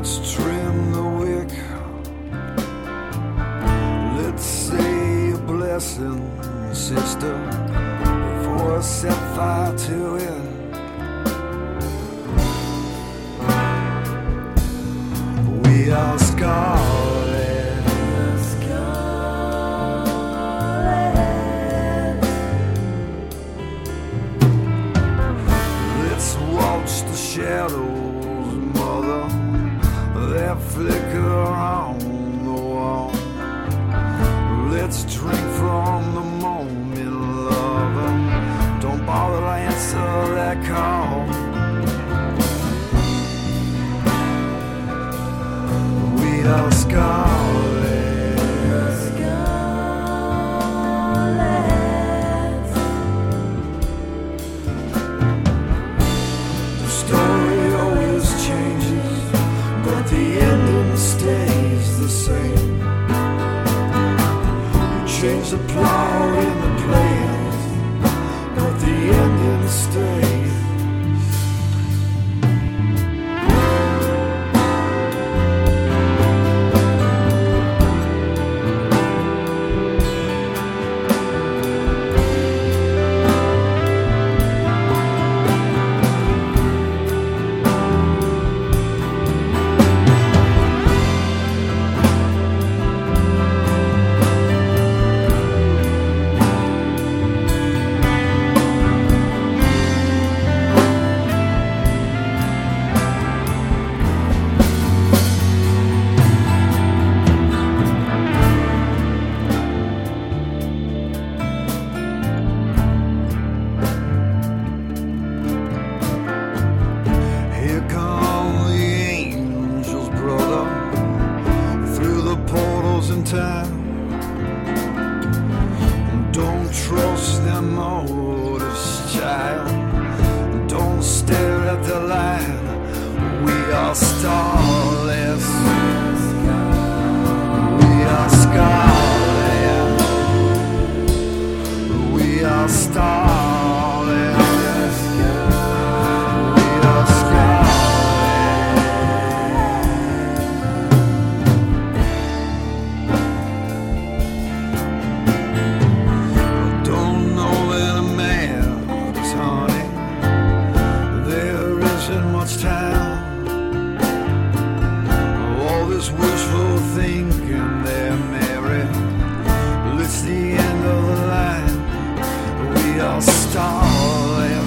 Let's trim the wick. Let's say a blessing, sister, before I set fire to it. We are scarlet, scarlet. Let's watch the shadows, mother, that flicker on the wall. Let's drink from the moment, lover. Don't bother to answer that call. We are scarlet, scarlet. The story always changes, but the ending stays the same. You change the plot in the plans, but the ending stays. Time. Don't trust their motives, child. Don't stare at the light. We are starless. We are scarlet. We are starless. We are scarlet. Time. All this wishful thinking there, Mary. It's the end of the line. We are starless.